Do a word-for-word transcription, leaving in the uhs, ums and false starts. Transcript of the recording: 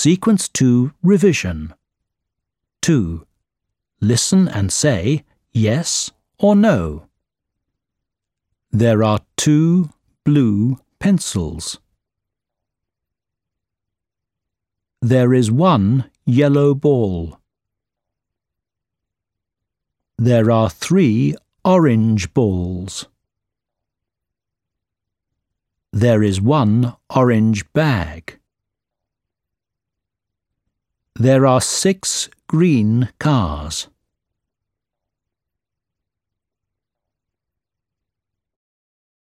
Sequence two revision. two. Listen and say yes or no. There are two blue pencils. There is one yellow ball. There are three orange balls. There is one orange bag. There are six green cars.